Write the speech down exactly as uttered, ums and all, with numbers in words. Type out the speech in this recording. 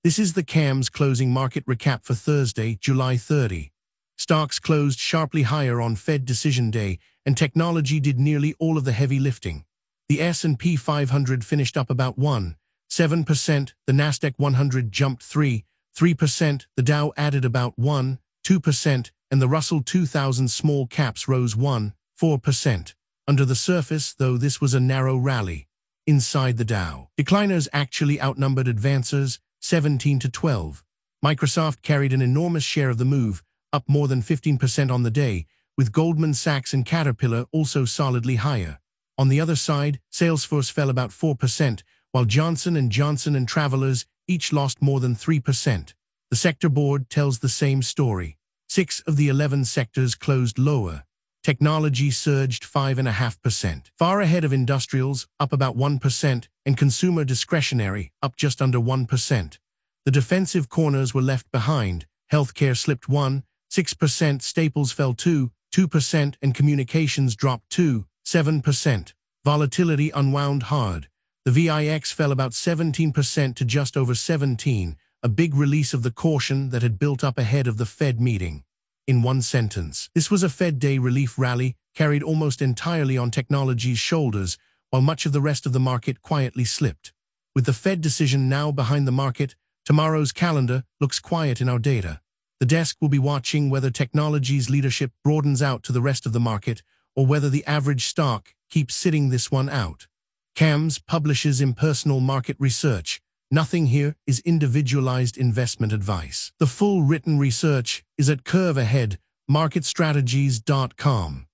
This is the C A M's closing market recap for Thursday, July thirtieth. Stocks closed sharply higher on Fed decision day, and technology did nearly all of the heavy lifting. The S and P five hundred finished up about one point seven percent, the Nasdaq one hundred jumped three point three percent, the Dow added about one point two percent, and the Russell two thousand small caps rose one point four percent. Under the surface, though, this was a narrow rally. Inside the Dow, decliners actually outnumbered advancers, seventeen to twelve. Microsoft carried an enormous share of the move, up more than fifteen percent on the day, with Goldman Sachs and Caterpillar also solidly higher. On the other side, Salesforce fell about four percent, while Johnson and Johnson and Travelers each lost more than three percent. The sector board tells the same story. Six of the eleven sectors closed lower. Technology surged five point five percent, far ahead of industrials, up about one percent, and consumer discretionary, up just under one percent. The defensive corners were left behind. Healthcare slipped one point six percent, staples fell two point two percent, and communications dropped two point seven percent. Volatility unwound hard. The V I X fell about seventeen percent to just over seventeen, a big release of the caution that had built up ahead of the Fed meeting. In one sentence, this was a Fed day relief rally carried almost entirely on technology's shoulders, while much of the rest of the market quietly slipped. With the Fed decision now behind the market, tomorrow's calendar looks quiet in our data. The desk will be watching whether technology's leadership broadens out to the rest of the market or whether the average stock keeps sitting this one out. C A Ms publishes impersonal market research. Nothing here is individualized investment advice. The full written research is at Curve Ahead Market Strategies dot com.